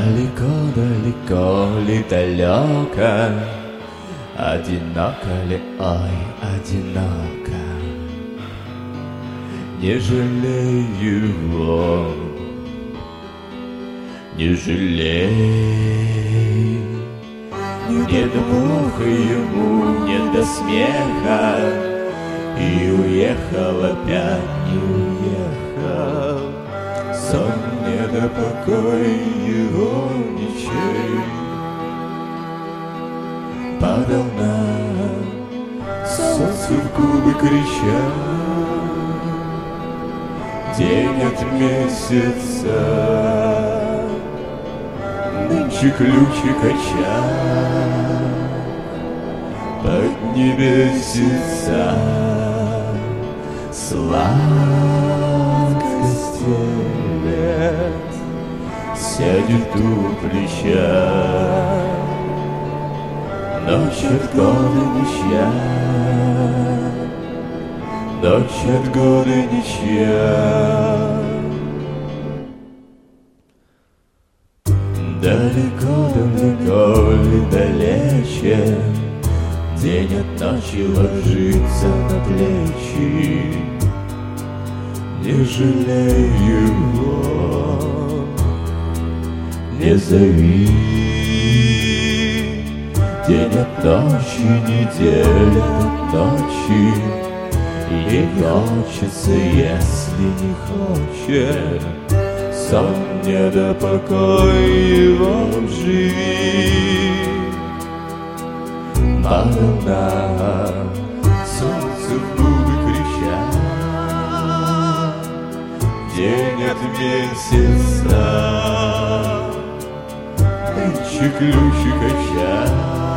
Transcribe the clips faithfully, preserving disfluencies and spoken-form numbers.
Далеко-далеко ли далеко, одиноко ли, ой, одиноко. Не жалей его, не жалей. Не до плохо ему, не до смеха, и уехал, опять не уехал. Сон не до покоя его ничей. Падал нам солнце в губы, крича день от месяца. Нынче ключик очаг под небесица. Сладкости лет сядет у плеча. Ночь от года ничья, ночь от года ничья. Далеко-далеко ли далече, день от ночи ложится на плечи. Не жалей его, не зови. День от ночи, неделя от ночи. И не хочется, если не хочет. Сон не до покоя его живи. Падал нам солнце в губы, крича день от месяца. Нынче ключик очаг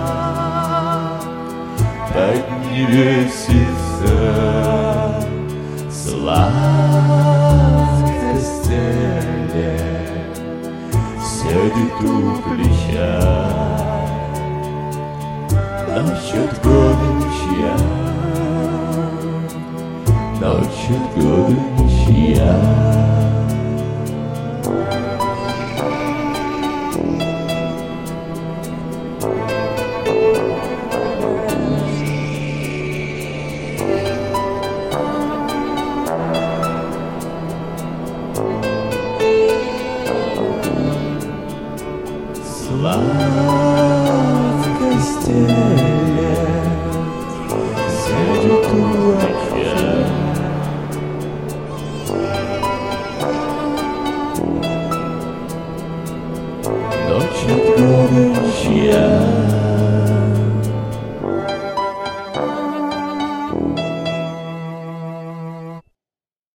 под небесица. Сладкости лет сядет у плеча. Ночь от года ничья, ночь от года ничья. Сладкости